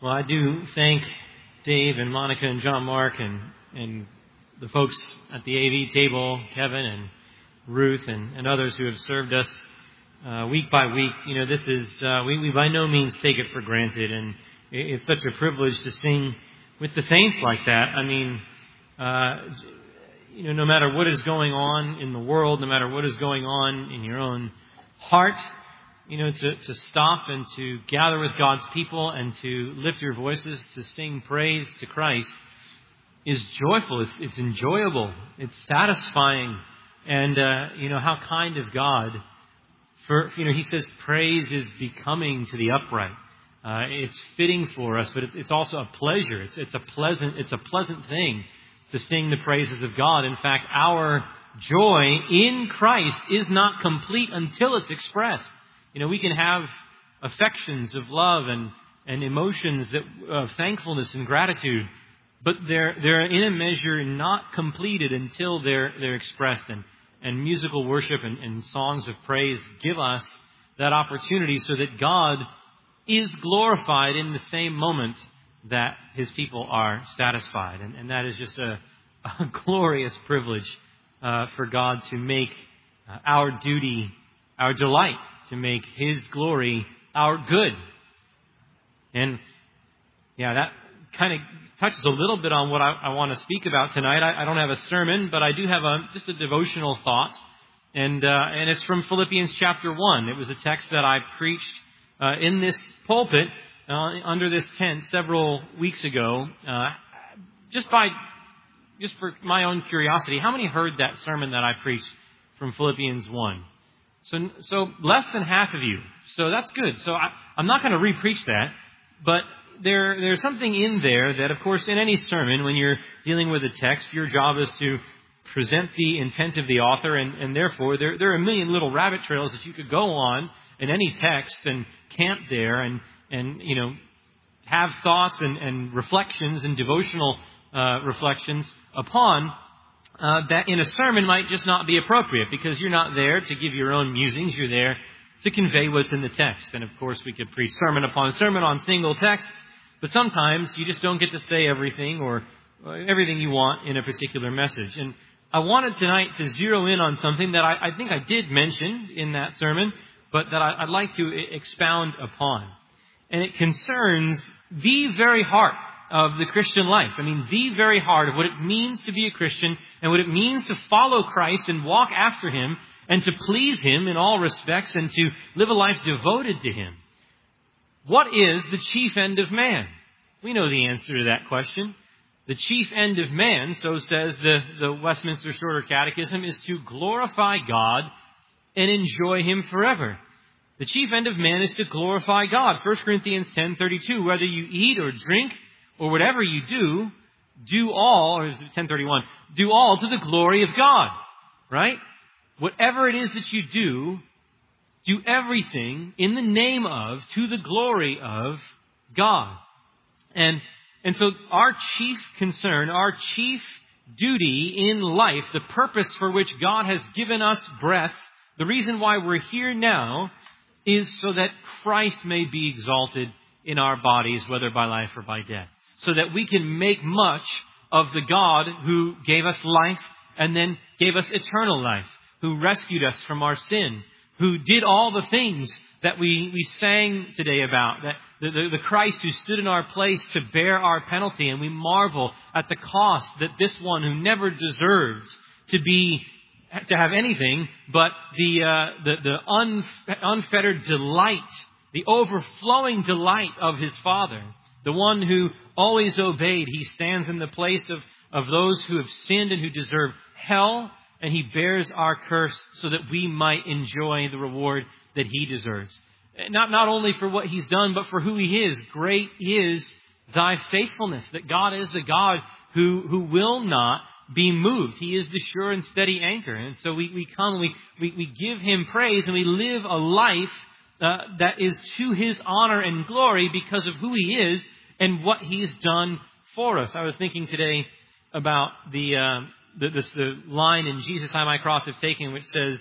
Well, I do thank Dave and Monica and John Mark and the folks at the AV table, Kevin and Ruth and others who have served us week by week. You know, this is, we by no means take it for granted, and it's such a privilege to sing with the saints like that. I mean, no matter what is going on in the world, no matter what is going on in your own heart, to stop and to gather with God's people and to lift your voices to sing praise to Christ is joyful. It's enjoyable. It's satisfying. And, how kind of God. He says praise is becoming to the upright. It's fitting for us, but it's also a pleasure. It's a pleasant thing to sing the praises of God. In fact, our joy in Christ is not complete until it's expressed. We can have affections of love and emotions of thankfulness and gratitude, but they're in a measure not completed until they're expressed. And musical worship and songs of praise give us that opportunity so that God is glorified in the same moment that His people are satisfied. And that is just a glorious privilege for God to make our duty our delight, to make His glory our good. And that kind of touches a little bit on what I want to speak about tonight. I don't have a sermon, but I do have just a devotional thought. And it's from Philippians chapter 1. It was a text that I preached in this pulpit under this tent several weeks ago. Just for my own curiosity, how many heard that sermon that I preached from Philippians 1? So less than half of you. So that's good. So I'm not going to re-preach that, but there's something in there that, of course, in any sermon, when you're dealing with a text, your job is to present the intent of the author, and therefore there are a million little rabbit trails that you could go on in any text and camp there and have thoughts and reflections and devotional reflections upon that in a sermon might just not be appropriate, because you're not there to give your own musings. You're there to convey what's in the text. And of course, we could preach sermon upon sermon on single texts, but sometimes you just don't get to say everything or everything you want in a particular message. And I wanted tonight to zero in on something that I think I did mention in that sermon, but that I'd like to expound upon. And it concerns the very heart of the Christian life. I mean, the very heart of what it means to be a Christian and what it means to follow Christ and walk after Him and to please Him in all respects and to live a life devoted to Him. What is the chief end of man? We know the answer to that question. The chief end of man, so says the Westminster Shorter Catechism, is to glorify God and enjoy Him forever. The chief end of man is to glorify God. 1 Corinthians 10:32, whether you eat or drink or whatever you do all, or is it 10:31, do all to the glory of God, right? Whatever it is that you do everything in the name of, to the glory of God. And so our chief concern, our chief duty in life, the purpose for which God has given us breath, the reason why we're here now, is so that Christ may be exalted in our bodies, whether by life or by death. So that we can make much of the God who gave us life and then gave us eternal life, who rescued us from our sin, who did all the things that we sang today about, that the Christ who stood in our place to bear our penalty. And we marvel at the cost that this one who never deserved to have anything but the unfettered delight, the overflowing delight of His Father, the one who always obeyed. He stands in the place of those who have sinned and who deserve hell, and He bears our curse so that we might enjoy the reward that He deserves. Not only for what He's done, but for who He is. Great is Thy faithfulness, that God is the God who will not be moved. He is the sure and steady anchor. And so we come, we give Him praise, and we live a life that is to His honor and glory because of who He is and what He's done for us. I was thinking today about the line in Jesus I My Cross Have Taken, which says,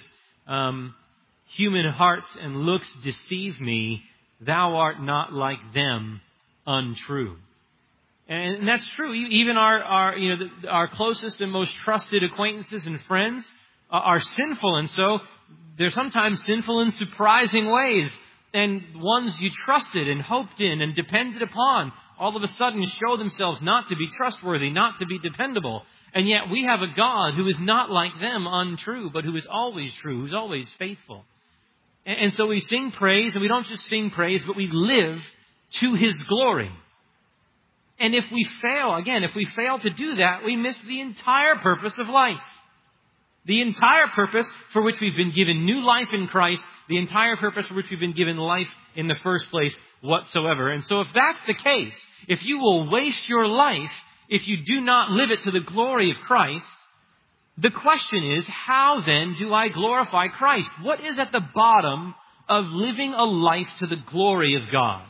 human hearts and looks deceive me. Thou art not like them, untrue. And that's true. Even our closest and most trusted acquaintances and friends are sinful. And so they're sometimes sinful in surprising ways. And ones you trusted and hoped in and depended upon all of a sudden show themselves not to be trustworthy, not to be dependable. And yet we have a God who is not like them, untrue, but who is always true, who's always faithful. And so we sing praise, and we don't just sing praise, but we live to His glory. And if we fail to do that, we miss the entire purpose of life. The entire purpose for which we've been given new life in Christ, the entire purpose for which we've been given life in the first place whatsoever. And so if that's the case, if you will waste your life, if you do not live it to the glory of Christ, the question is, how then do I glorify Christ? What is at the bottom of living a life to the glory of God?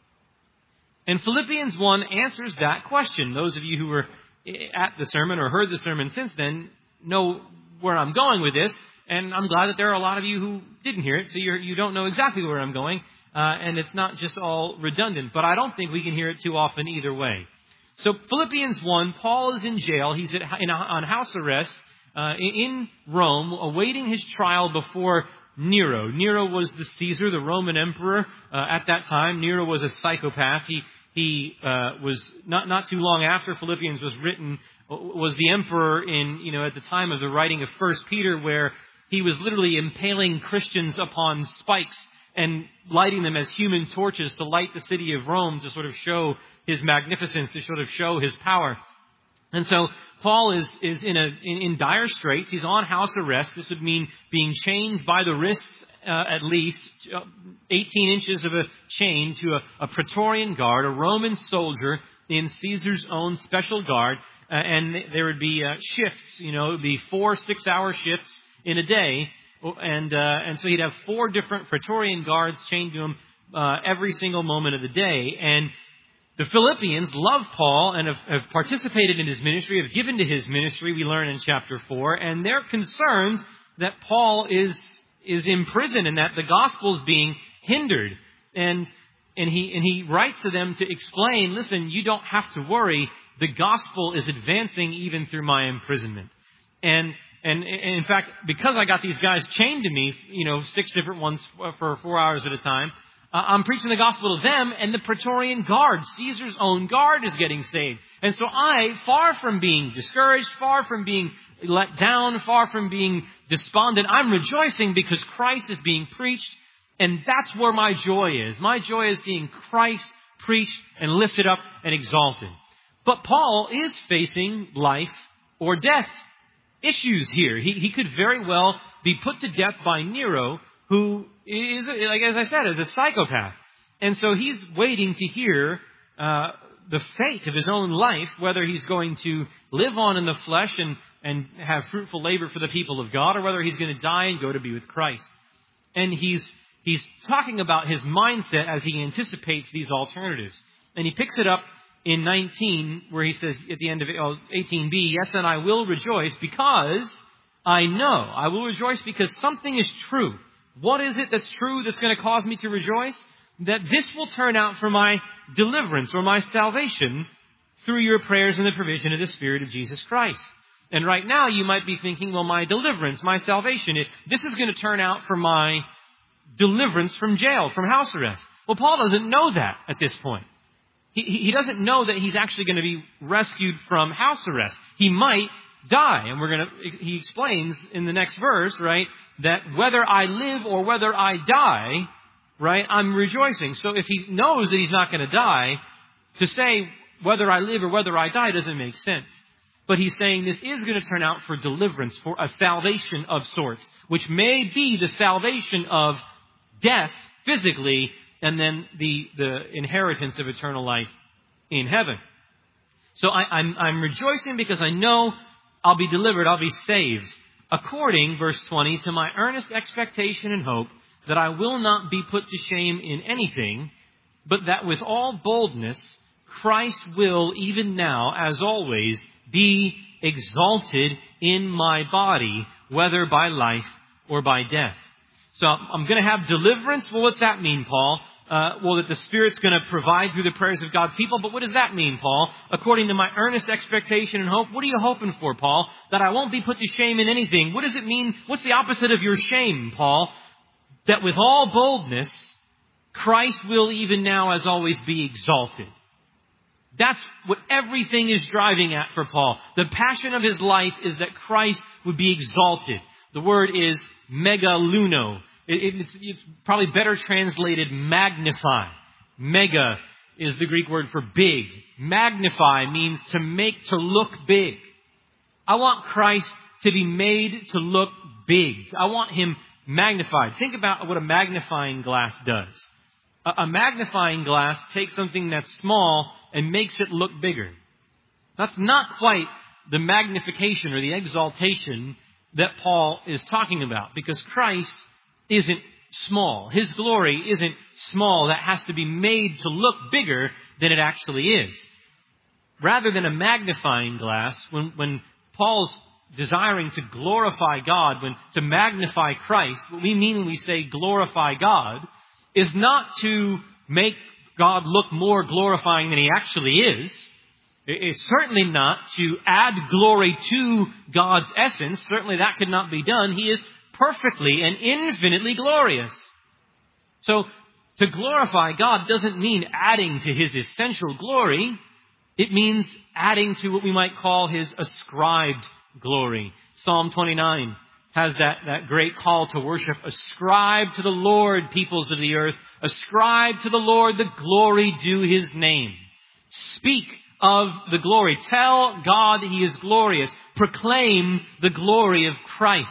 And Philippians 1 answers that question. Those of you who were at the sermon or heard the sermon since then know where I'm going with this. And I'm glad that there are a lot of you who didn't hear it, so you don't know exactly where I'm going. And it's not just all redundant. But I don't think we can hear it too often either way. So Philippians 1, Paul is in jail. He's on house arrest in Rome, awaiting his trial before Nero. Nero was the Caesar, the Roman emperor at that time. Nero was a psychopath. He was not too long after Philippians was written, was the emperor at the time of the writing of 1 Peter, where he was literally impaling Christians upon spikes and lighting them as human torches to light the city of Rome, to sort of show his magnificence, to sort of show his power. And so Paul is in dire straits. He's on house arrest. This would mean being chained by the wrists, at least 18 inches of a chain to a Praetorian guard, a Roman soldier in Caesar's own special guard. And there would be shifts. It would be 4 6-hour shifts in a day. And so he'd have 4 different Praetorian guards chained to him every single moment of the day. And the Philippians love Paul and have participated in his ministry, have given to his ministry, we learn in chapter 4, and they're concerned that Paul is in prison and that the gospel is being hindered. And he writes to them to explain, listen, you don't have to worry, the gospel is advancing even through my imprisonment. And in fact, because I got these guys chained to me, 6 different ones for 4 hours at a time, I'm preaching the gospel to them, and the Praetorian Guard, Caesar's own guard, is getting saved. And so I, far from being discouraged, far from being let down, far from being despondent, I'm rejoicing because Christ is being preached, and that's where my joy is. My joy is seeing Christ preached and lifted up and exalted. But Paul is facing life or death issues here. He could very well be put to death by Nero, who is, as I said, is a psychopath. And so he's waiting to hear the fate of his own life, whether he's going to live on in the flesh and have fruitful labor for the people of God, or whether he's going to die and go to be with Christ. And he's talking about his mindset as he anticipates these alternatives. And he picks it up in 19, where he says at the end of 18b, yes, and I will rejoice because I know. I will rejoice because something is true. What is it that's true that's going to cause me to rejoice? That this will turn out for my deliverance or my salvation through your prayers and the provision of the Spirit of Jesus Christ. And right now you might be thinking, well, my deliverance, my salvation, this is going to turn out for my deliverance from jail, from house arrest. Well, Paul doesn't know that at this point. He doesn't know that he's actually going to be rescued from house arrest. He might die. And he explains in the next verse, right, that whether I live or whether I die, right, I'm rejoicing. So if he knows that he's not going to die, to say whether I live or whether I die doesn't make sense. But he's saying this is going to turn out for deliverance, for a salvation of sorts, which may be the salvation of death physically, and then the inheritance of eternal life in heaven. So I'm rejoicing because I know I'll be delivered, I'll be saved, according, verse 20, to my earnest expectation and hope that I will not be put to shame in anything, but that with all boldness Christ will, even now, as always, be exalted in my body, whether by life or by death. So I'm going to have deliverance. Well, what's that mean, Paul? that the Spirit's going to provide through the prayers of God's people. But what does that mean, Paul? According to my earnest expectation and hope. What are you hoping for, Paul? That I won't be put to shame in anything. What does it mean? What's the opposite of your shame, Paul? That with all boldness, Christ will even now, as always, be exalted. That's what everything is driving at for Paul. The passion of his life is that Christ would be exalted. The word is megaluno. It's probably better translated magnify. Mega is the Greek word for big. Magnify means to make to look big. I want Christ to be made to look big. I want him magnified. Think about what a magnifying glass does. A magnifying glass takes something that's small and makes it look bigger. That's not quite the magnification or the exaltation that Paul is talking about, because Christ isn't small. His glory isn't small. That has to be made to look bigger than it actually is. Rather than a magnifying glass, when Paul's desiring to glorify God, to magnify Christ, what we mean when we say glorify God is not to make God look more glorifying than he actually is. It's certainly not to add glory to God's essence. Certainly that could not be done. He is perfectly and infinitely glorious. So to glorify God doesn't mean adding to his essential glory. It means adding to what we might call his ascribed glory. Psalm 29 has that great call to worship. Ascribe to the Lord, peoples of the earth. Ascribe to the Lord the glory due his name. Speak of the glory. Tell God he is glorious. Proclaim the glory of Christ.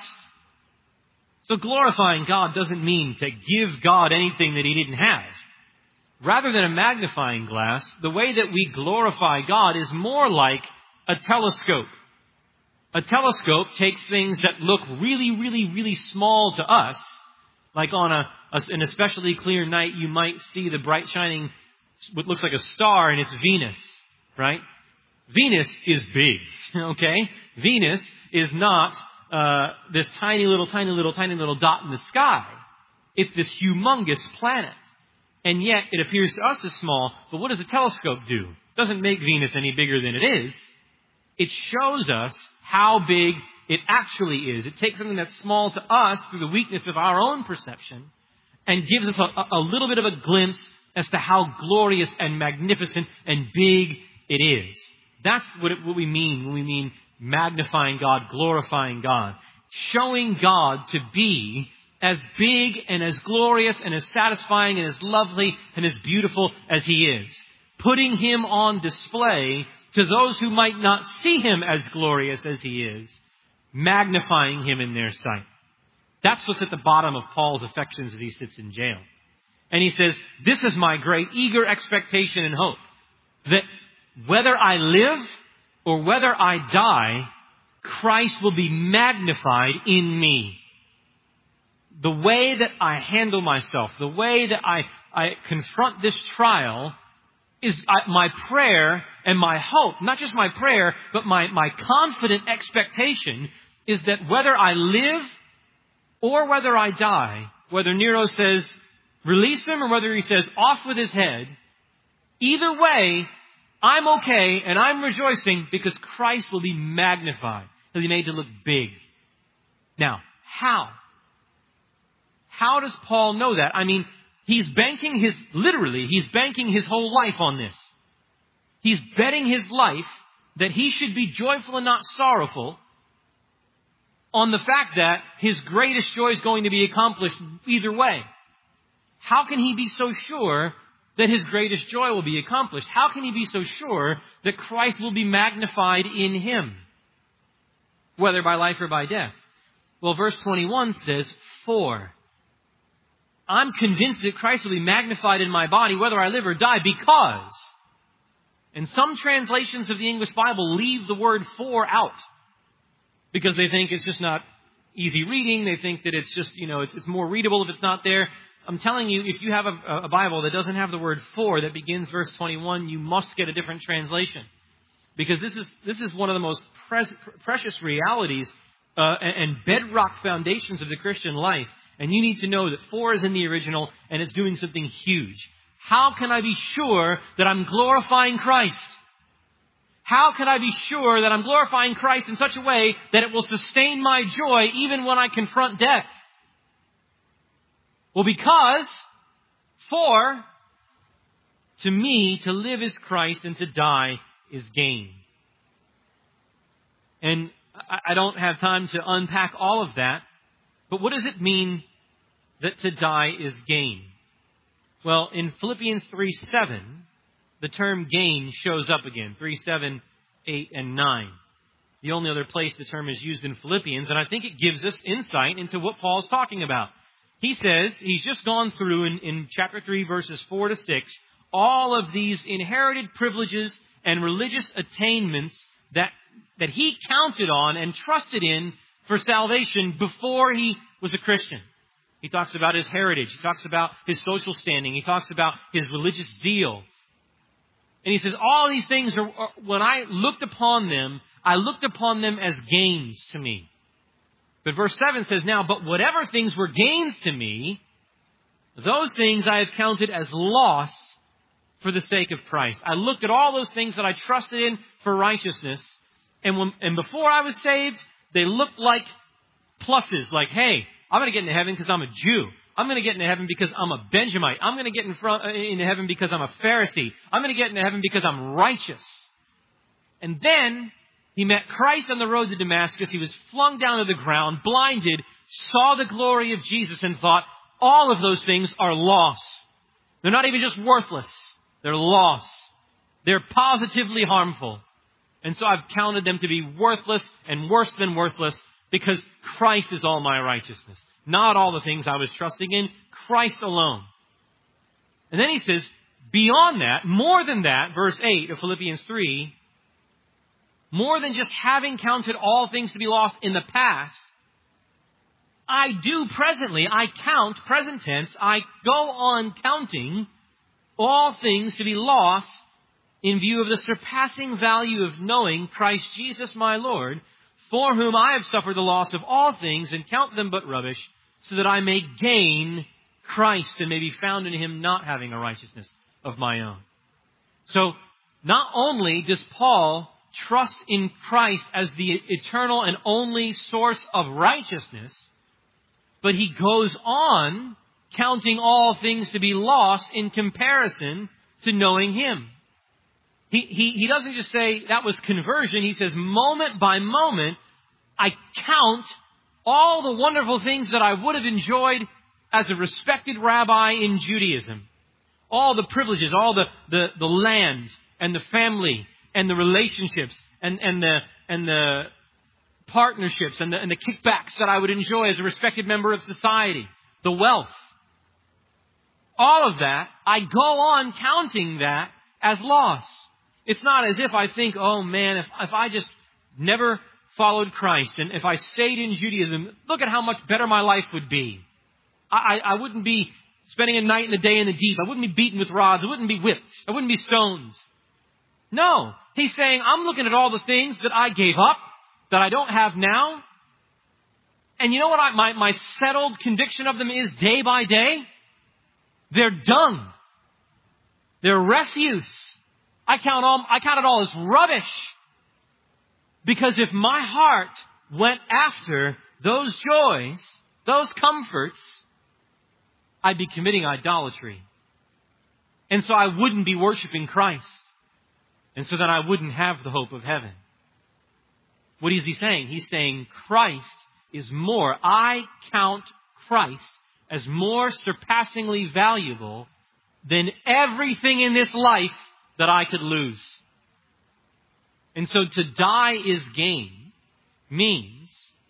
So glorifying God doesn't mean to give God anything that he didn't have. Rather than a magnifying glass, the way that we glorify God is more like a telescope. A telescope takes things that look really, really, really small to us. Like on an especially clear night, you might see the bright shining, what looks like a star, and it's Venus, right? Venus is big, okay? Venus is not this tiny little dot in the sky. It's this humongous planet. And yet it appears to us as small, but what does a telescope do? It doesn't make Venus any bigger than it is. It shows us how big it actually is. It takes something that's small to us through the weakness of our own perception and gives us a little bit of a glimpse as to how glorious and magnificent and big it is. That's what we mean when we mean magnifying God, glorifying God. Showing God to be as big and as glorious and as satisfying and as lovely and as beautiful as he is. Putting him on display to those who might not see him as glorious as he is, magnifying him in their sight. That's what's at the bottom of Paul's affections as he sits in jail. And he says, this is my great eager expectation and hope, that whether I live or whether I die, Christ will be magnified in me. The way that I handle myself, the way that I confront this trial is my prayer and my hope, not just my prayer, but my confident expectation is that whether I live or whether I die, whether Nero says release him or whether he says off with his head, either way, I'm okay and I'm rejoicing because Christ will be magnified. He'll be made to look big. Now, how? How does Paul know that? I mean, he's banking his whole life on this. He's betting his life that he should be joyful and not sorrowful on the fact that his greatest joy is going to be accomplished either way. How can he be so sure that his greatest joy will be accomplished? How can he be so sure that Christ will be magnified in him, whether by life or by death? Well, verse 21 says, for I'm convinced that Christ will be magnified in my body, whether I live or die, because. And some translations of the English Bible leave the word for out because they think it's just not easy reading. They think that it's just, it's more readable if it's not there. I'm telling you, if you have a Bible that doesn't have the word for that begins verse 21, you must get a different translation, because this is one of the most precious realities and bedrock foundations of the Christian life. And you need to know that 4 is in the original and it's doing something huge. How can I be sure that I'm glorifying Christ? How can I be sure that I'm glorifying Christ in such a way that it will sustain my joy even when I confront death? Well, because 4, to me, to live is Christ and to die is gain. And I don't have time to unpack all of that, but what does it mean that to die is gain? Well, in Philippians 3:7, the term gain shows up again. 3:7, 8, and 9. The only other place the term is used in Philippians, and I think it gives us insight into what Paul's talking about. He says, he's just gone through in chapter 3, verses 4 to 6, all of these inherited privileges and religious attainments that he counted on and trusted in for salvation before he was a Christian. He talks about his heritage. He talks about his social standing. He talks about his religious zeal. And he says, all these things are, when I looked upon them as gains to me. But verse 7 says, now, but whatever things were gains to me, those things I have counted as loss for the sake of Christ. I looked at all those things that I trusted in for righteousness. And before I was saved, they looked like pluses, like, hey, I'm going to get into heaven because I'm a Jew. I'm going to get into heaven because I'm a Benjamite. I'm going to get into heaven because I'm a Pharisee. I'm going to get into heaven because I'm righteous. And then he met Christ on the road to Damascus. He was flung down to the ground, blinded, saw the glory of Jesus and thought, all of those things are loss. They're not even just worthless. They're loss. They're positively harmful. And so I've counted them to be worthless and worse than worthless because Christ is all my righteousness. Not all the things I was trusting in, Christ alone. And then he says, beyond that, more than that, verse 8 of Philippians 3, more than just having counted all things to be lost in the past, I do presently, I count, present tense, I go on counting all things to be lost in view of the surpassing value of knowing Christ Jesus my Lord, for whom I have suffered the loss of all things and count them but rubbish, so that I may gain Christ and may be found in him, not having a righteousness of my own. So not only does Paul trust in Christ as the eternal and only source of righteousness, but he goes on counting all things to be lost in comparison to knowing him. He doesn't just say that was conversion. He says moment by moment, I count all the wonderful things that I would have enjoyed as a respected rabbi in Judaism. All the privileges, all the land and the family and the relationships and the partnerships and the kickbacks that I would enjoy as a respected member of society. The wealth. All of that, I go on counting that as loss. It's not as if I think, oh man, if I just never followed Christ and if I stayed in Judaism, look at how much better my life would be. I wouldn't be spending a night and a day in the deep. I wouldn't be beaten with rods. I wouldn't be whipped. I wouldn't be stoned. No, he's saying, I'm looking at all the things that I gave up, that I don't have now. And you know what my settled conviction of them is day by day? They're dung. They're refuse. I count it all as rubbish. Because if my heart went after those joys, those comforts, I'd be committing idolatry. And so I wouldn't be worshiping Christ. And so then I wouldn't have the hope of heaven. What is he saying? He's saying Christ is more. I count Christ as more surpassingly valuable than everything in this life that I could lose. And so to die is gain means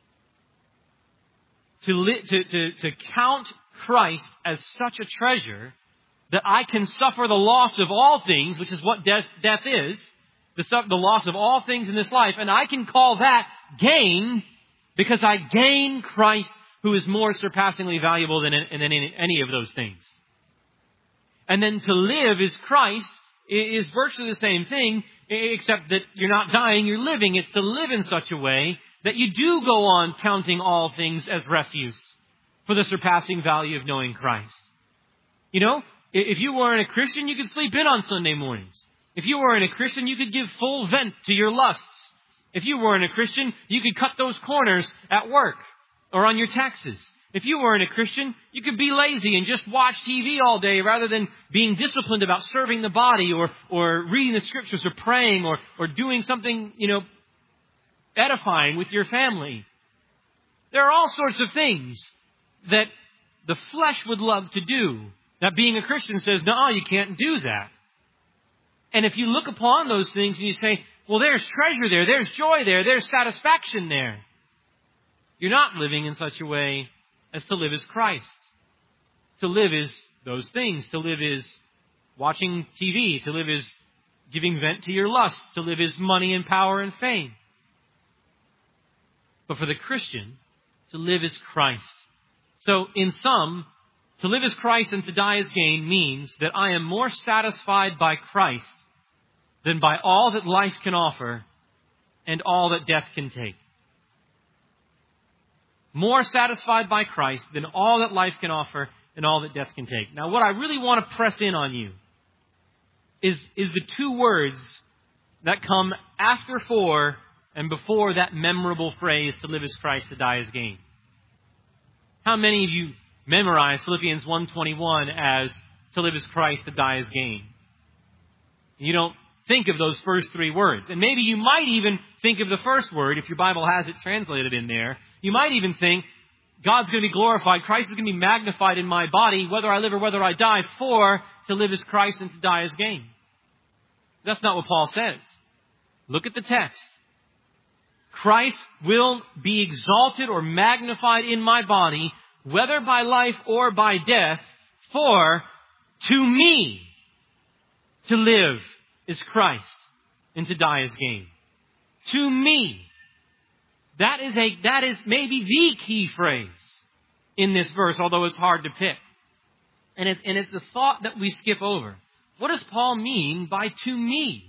to count Christ as such a treasure that I can suffer the loss of all things, which is what death is, the loss of all things in this life, and I can call that gain because I gain Christ, who is more surpassingly valuable than any of those things. And then to live is Christ, is virtually the same thing, except that you're not dying, you're living. It's to live in such a way that you do go on counting all things as refuse for the surpassing value of knowing Christ. You know, if you weren't a Christian, you could sleep in on Sunday mornings. If you weren't a Christian, you could give full vent to your lusts. If you weren't a Christian, you could cut those corners at work or on your taxes. If you weren't a Christian, you could be lazy and just watch TV all day rather than being disciplined about serving the body or reading the scriptures or praying or doing something, edifying with your family. There are all sorts of things that the flesh would love to do that being a Christian says, no, you can't do that. And if you look upon those things and you say, well, there's treasure there, there's joy there, there's satisfaction there, you're not living in such a way as to live as Christ. To live is those things. To live is watching TV. To live is giving vent to your lusts. To live is money and power and fame. But for the Christian, to live is Christ. So in sum, to live as Christ and to die as gain means that I am more satisfied by Christ than by all that life can offer and all that death can take. More satisfied by Christ than all that life can offer and all that death can take. Now, what I really want to press in on you is the two words that come after for and before that memorable phrase, to live as Christ, to die as gain. How many of you memorize Philippians 1:21 as to live as Christ, to die as gain? You don't think of those first three words. And maybe you might even think of the first word, if your Bible has it translated in there. You might even think, God's going to be glorified, Christ is going to be magnified in my body, whether I live or whether I die, for to live as Christ and to die as gain. That's not what Paul says. Look at the text. Christ will be exalted or magnified in my body, whether by life or by death, for to me to live is Christ and to die as gain. To me. That is maybe the key phrase in this verse, although it's hard to pick. And it's the thought that we skip over. What does Paul mean by to me?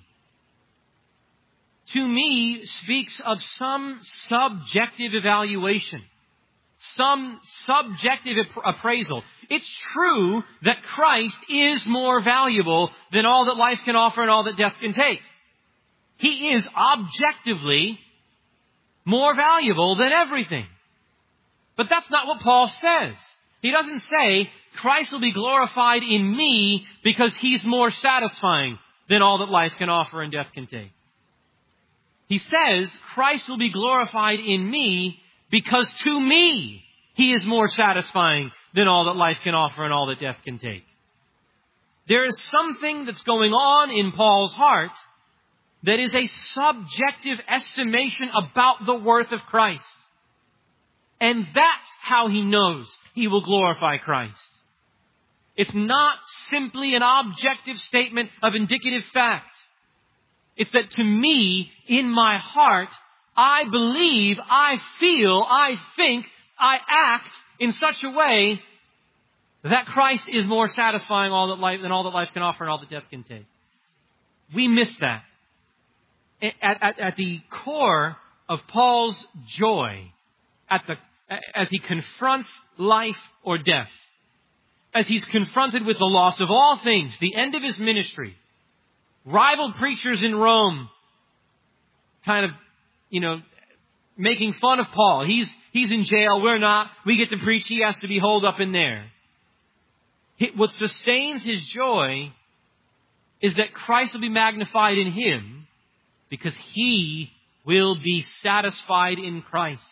To me speaks of some subjective evaluation, some subjective appraisal. It's true that Christ is more valuable than all that life can offer and all that death can take. He is objectively more valuable than everything. But that's not what Paul says. He doesn't say Christ will be glorified in me because he's more satisfying than all that life can offer and death can take. He says Christ will be glorified in me because to me he is more satisfying than all that life can offer and all that death can take. There is something that's going on in Paul's heart that is a subjective estimation about the worth of Christ. And that's how he knows he will glorify Christ. It's not simply an objective statement of indicative fact. It's that to me, in my heart, I believe, I feel, I think, I act in such a way that Christ is more satisfying than all that life can offer and all that death can take. We miss that. At the core of Paul's joy, as he confronts life or death, as he's confronted with the loss of all things, the end of his ministry, rival preachers in Rome, kind of, making fun of Paul. He's in jail, we're not. We get to preach, he has to be holed up in there. What sustains his joy is that Christ will be magnified in him because he will be satisfied in Christ.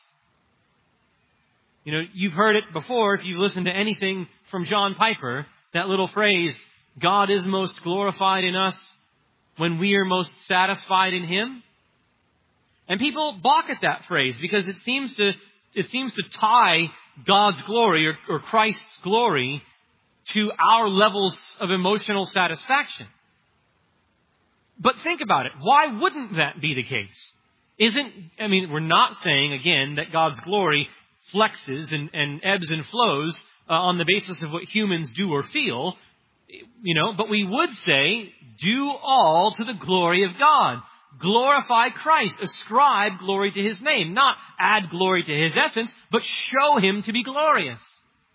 You've heard it before if you've listened to anything from John Piper, that little phrase, God is most glorified in us when we are most satisfied in him. And people balk at that phrase because it seems to tie God's glory or Christ's glory to our levels of emotional satisfaction. But think about it. Why wouldn't that be the case? We're not saying, again, that God's glory flexes and ebbs and flows on the basis of what humans do or feel, but we would say, do all to the glory of God. Glorify Christ. Ascribe glory to his name. Not add glory to his essence, but show him to be glorious.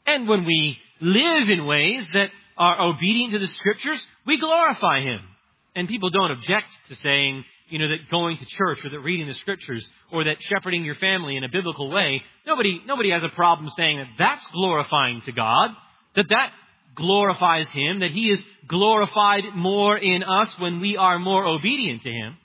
And when we live in ways that are obedient to the Scriptures, we glorify Him. And people don't object to saying, that going to church or that reading the Scriptures or that shepherding your family in a biblical way, nobody has a problem saying that that's glorifying to God, that glorifies Him, that He is glorified more in us when we are more obedient to Him.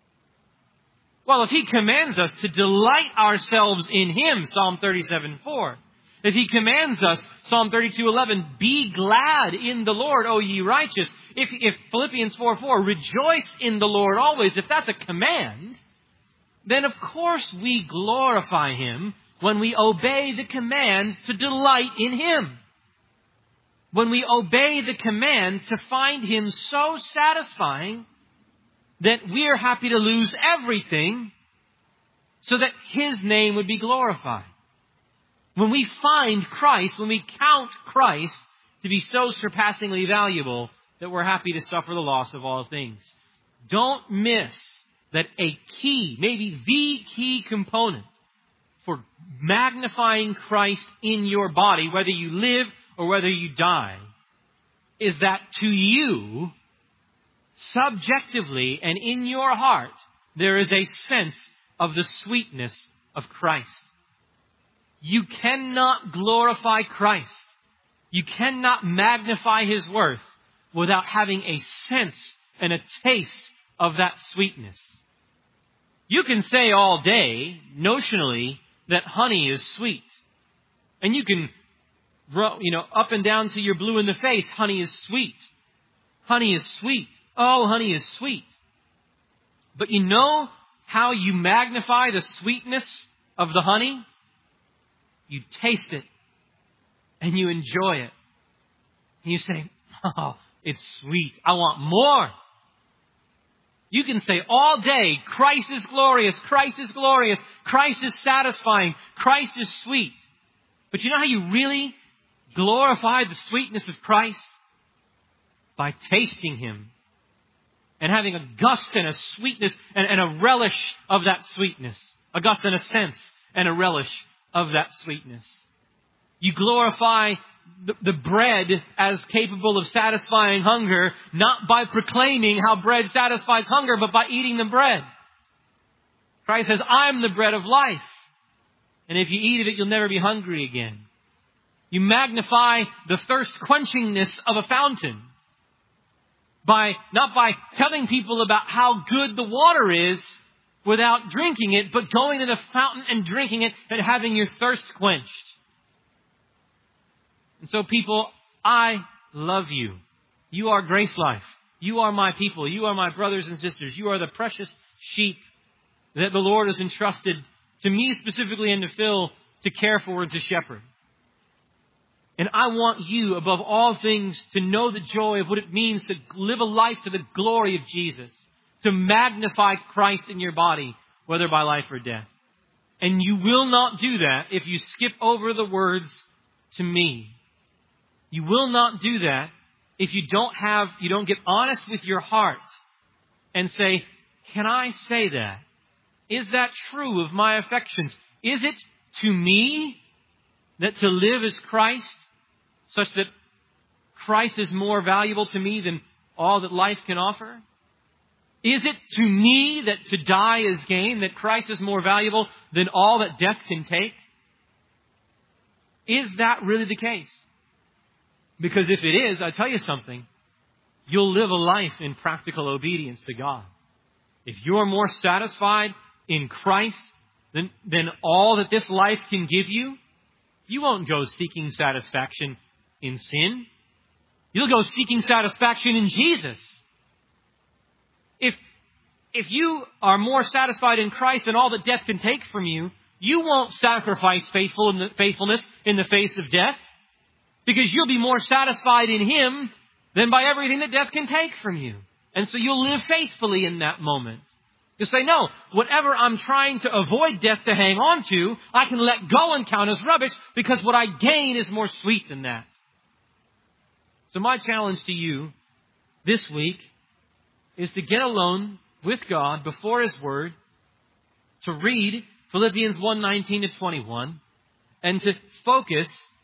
Well, if He commands us to delight ourselves in Him, Psalm 37:4. If He commands us, Psalm 32:11, be glad in the Lord, O ye righteous. If Philippians 4:4, rejoice in the Lord always. If that's a command, then of course we glorify Him when we obey the command to delight in Him. When we obey the command to find Him so satisfying that we're happy to lose everything so that His name would be glorified. When we find Christ, when we count Christ to be so surpassingly valuable that we're happy to suffer the loss of all things. Don't miss that a key, maybe the key component for magnifying Christ in your body, whether you live or whether you die, is that to you, subjectively and in your heart, there is a sense of the sweetness of Christ. You cannot glorify Christ. You cannot magnify His worth without having a sense and a taste of that sweetness. You can say all day, notionally, that honey is sweet. And you can, up and down till you're blue in the face, honey is sweet. Honey is sweet. Oh, honey is sweet. But you know how you magnify the sweetness of the honey? You taste it and you enjoy it. And you say, oh, it's sweet. I want more. You can say all day, Christ is glorious, Christ is glorious, Christ is satisfying, Christ is sweet. But you know how you really glorify the sweetness of Christ? By tasting Him and having a gust and a sweetness and a relish of that sweetness. A gust and a sense and a relish of that sweetness. You glorify the bread as capable of satisfying hunger, not by proclaiming how bread satisfies hunger, but by eating the bread. Christ says, I'm the bread of life. And if you eat of it, you'll never be hungry again. You magnify the thirst quenchingness of a fountain. Not by telling people about how good the water is without drinking it, but going to the fountain and drinking it and having your thirst quenched. And so people, I love you. You are Grace Life. You are my people. You are my brothers and sisters. You are the precious sheep that the Lord has entrusted to me specifically and to Phil to care for and to shepherd. And I want you, above all things, to know the joy of what it means to live a life to the glory of Jesus. To magnify Christ in your body, whether by life or death. And you will not do that if you skip over the words, to me. You will not do that if you don't get honest with your heart and say, can I say that? Is that true of my affections? Is it to me that to live is Christ, such that Christ is more valuable to me than all that life can offer? Is it to me that to die is gain, that Christ is more valuable than all that death can take? Is that really the case? Because if it is, I tell you something, you'll live a life in practical obedience to God. If you're more satisfied in Christ than all that this life can give you, you won't go seeking satisfaction in sin. You'll go seeking satisfaction in Jesus. If you are more satisfied in Christ than all that death can take from you, you won't sacrifice faithfulness in the face of death, because you'll be more satisfied in Him than by everything that death can take from you. And so you'll live faithfully in that moment. You'll say, no, whatever I'm trying to avoid death to hang on to, I can let go and count as rubbish, because what I gain is more sweet than that. So my challenge to you this week is to get alone with God before His Word, to read Philippians 1:19-21, and to focus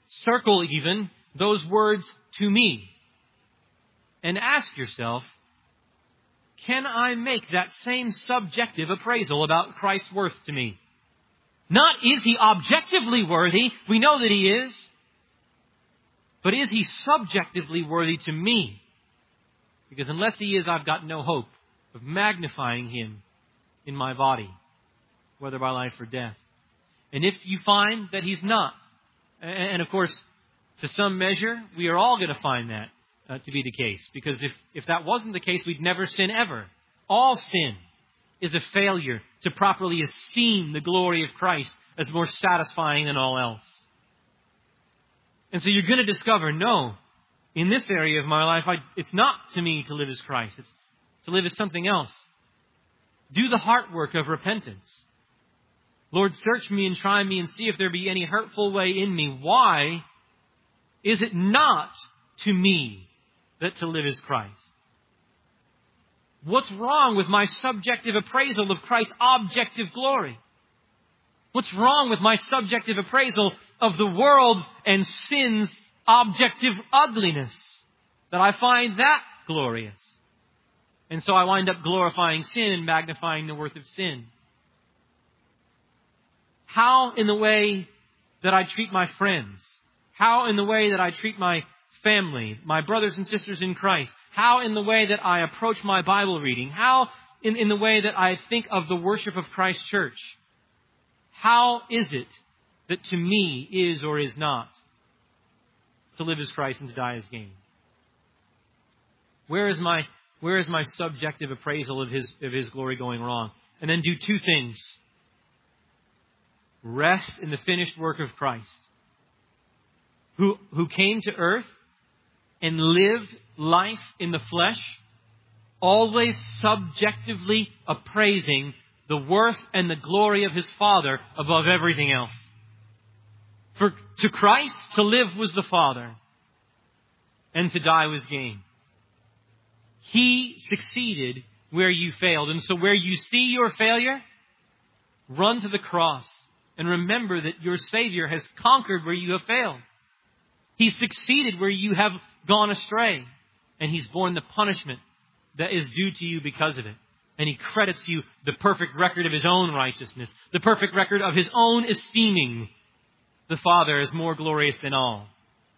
circle even those words to me and ask yourself, can I make that same subjective appraisal about Christ's worth to me? Not is he objectively worthy, we know that he is, but is he subjectively worthy to me? Because unless he is, I've got no hope of magnifying him in my body, whether by life or death. And if you find that he's not, and of course, to some measure, we are all going to find that to be the case. Because if that wasn't the case, we'd never sin ever. All sin is a failure to properly esteem the glory of Christ as more satisfying than all else. And so you're going to discover, no, in this area of my life, it's not to me to live as Christ. It's to live as something else. Do the heart work of repentance. Lord, search me and try me and see if there be any hurtful way in me. Why is it not to me that to live is Christ? What's wrong with my subjective appraisal of Christ's objective glory? What's wrong with my subjective appraisal of the world's and sin's objective ugliness? That I find that glorious. And so I wind up glorifying sin and magnifying the worth of sin. How in the way that I treat my friends, how in the way that I treat my family, my brothers and sisters in Christ, how in the way that I approach my Bible reading, how in the way that I think of the worship of Christ's church, how is it that to me is or is not to live as Christ and to die as gain? Where is my subjective appraisal of His glory going wrong? And then do two things. Rest in the finished work of Christ, who came to earth and lived life in the flesh, always subjectively appraising the worth and the glory of His Father above everything else. For to Christ, to live was the Father, and to die was gain. He succeeded where you failed. And so where you see your failure, run to the cross and remember that your Savior has conquered where you have failed. He succeeded where you have gone astray. And He's borne the punishment that is due to you because of it. And He credits you the perfect record of His own righteousness, the perfect record of His own esteeming the Father as more glorious than all.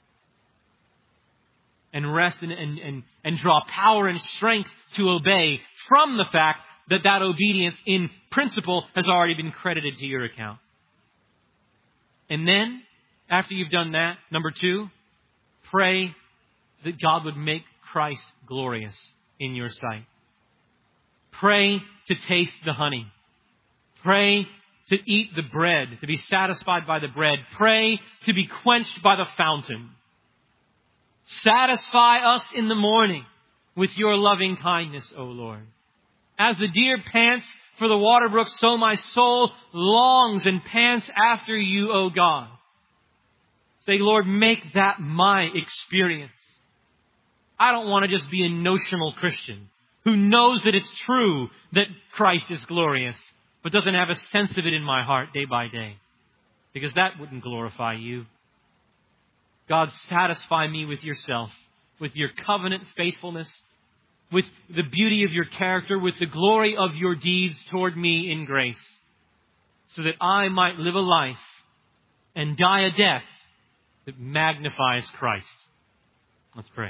And rest and draw power and strength to obey from the fact that that obedience in principle has already been credited to your account. And then, after you've done that, number 2, pray that God would make Christ glorious in your sight. Pray to taste the honey. Pray to eat the bread, to be satisfied by the bread. Pray to be quenched by the fountain. Satisfy us in the morning with your loving kindness, O Lord. As the deer pants for the water brook, so my soul longs and pants after you, O God. Say, Lord, make that my experience. I don't want to just be a notional Christian who knows that it's true that Christ is glorious, but doesn't have a sense of it in my heart day by day. Because that wouldn't glorify you. God, satisfy me with yourself, with your covenant faithfulness, with the beauty of your character, with the glory of your deeds toward me in grace, so that I might live a life and die a death that magnifies Christ. Let's pray.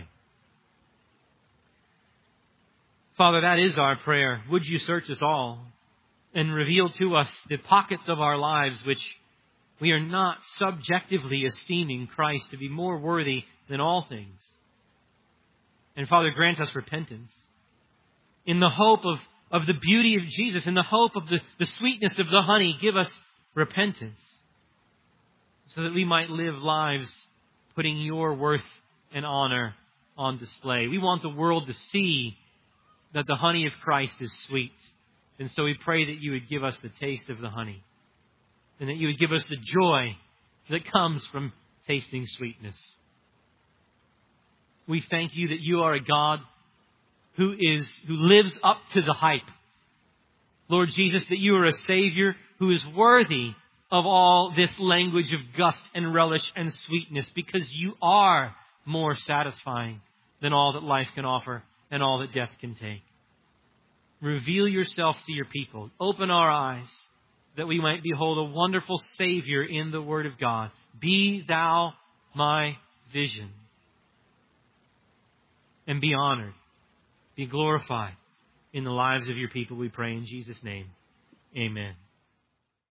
Father, that is our prayer. Would you search us all and reveal to us the pockets of our lives which we are not subjectively esteeming Christ to be more worthy than all things. And Father, grant us repentance in the hope of the beauty of Jesus, in the hope of the sweetness of the honey. Give us repentance so that we might live lives putting your worth and honor on display. We want the world to see that the honey of Christ is sweet. And so we pray that you would give us the taste of the honey. And that you would give us the joy that comes from tasting sweetness. We thank you that you are a God who lives up to the hype. Lord Jesus, that you are a Savior who is worthy of all this language of gust and relish and sweetness, because you are more satisfying than all that life can offer and all that death can take. Reveal yourself to your people. Open our eyes that we might behold a wonderful Savior in the Word of God. Be thou my vision. And be honored. Be glorified in the lives of your people, we pray in Jesus' name. Amen.